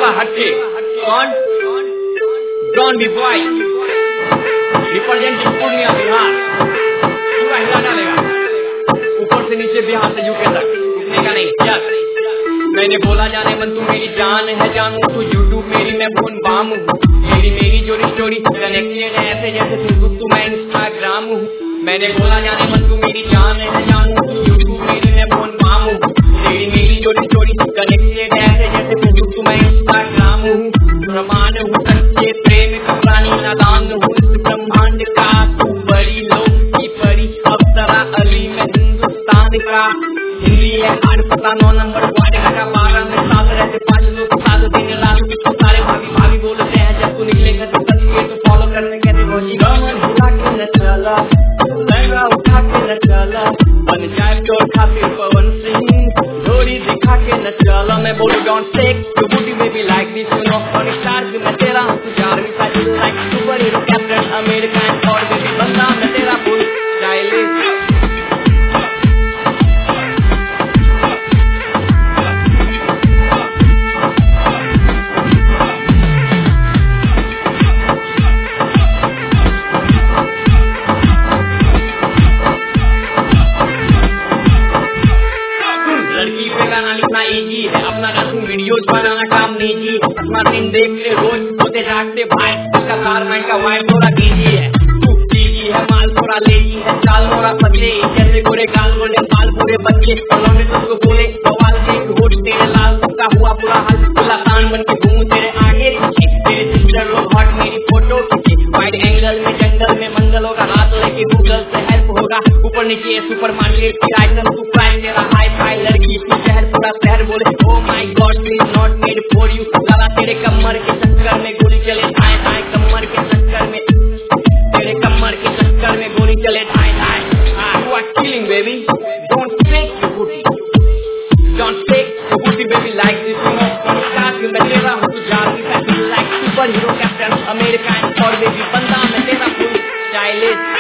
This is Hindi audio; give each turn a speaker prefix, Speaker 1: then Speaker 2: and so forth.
Speaker 1: थोड़ा हटके। कौन? John D boy, representing Purnia Bihar, पूरा हिला डालेगा ऊपर से नीचे, बिहार से यूके तक, रुकने का नहीं। यस, मैंने बोला जाने मन तू मेरी जान है, जानू तू यूट्यूब मेरी मैं फोन बाम हूँ, मेरी जोड़ी स्टोरी कनेक्टेड है ऐसे जैसे फेसबुक तू मैं इंस्टाग्राम हूँ। मैंने बोला जाने मन तू मेरी जान है, जानू तू यूट्यूब मेरी मैं फोन बाम हूँ, मेरी जोड़ी स्टोरी कनेक्टेड है ऐसे जैसे फेसबुक तू मैं इंस्टाग्राम हूँ। प्रमाण हूँ सच्चे प्रेम का प्राणी, नादान हूँ इस ब्रह्मांड का, तू बड़ी लोग की परी अप्सरा अली में हिंदुस्तान का। हिंदी है आठ पता 9 नंबर वार्ड का, 12 में 7 रहते 5 लोग 7 दिन रात को सारे भाभी भाभी बोलते हैं, जब तू निकलेगा तो तस्वीर तो फॉलो करने कहते हो जी। गमन हिला के न चला, लहंगा उठा के न चला, बन जाए चोर खातिर पवन सिंह, जोड़ी दिखा के न चला। मैं बोलूं don't take to booty baby like this you know, और स्टार की मैं तेरा हूँ, तू जार भी side like superhero Captain America and और बेबी बंदा मैं तेरा फुल स्टाइलिश। वीडियोस बनाना काम निजी है, अपना दिन देख ले रोज होते जागते भाई, इसका कारमेंट का वाइफ थोड़ा कीजी है, तू कीजी है माल थोड़ा लेजी है, चाल मोरा पतले जैसे गोरे गाल गोल्डन बाल पूरे बच्चे, उन्होंने तुझको बोले बवाल के होठ तेरे लाल का हुआ पूरा हाल, खुला कान बन के घूमूं तेरे आगे पीछे, तेरे सिस्टर लोग हॉट मेरी फोटो खींचे, वाइड एंगल में जंगल में मंगल होगा, हाथ लेके गूगल से हेल्प होगा, ऊपर नीचे सुपर मार्केट की आइटम तू प्राइस तेरा हाई फाई लड़की शहर पूरा शहर बोले oh my god please not made for you, साला तेरे कमर के चक्कर में गोली चले ढाई ढाई, कमर के चक्कर में तेरे कमर के चक्कर में गोली चले ढाई ढाई। You are killing baby, don't take your booty, don't take your booty baby like this you know, star की मैं तेरा हूँ, तू जार की family like superhero Captain America and और बेबी बंदा मैं तेरा फुल स्टाइलिश।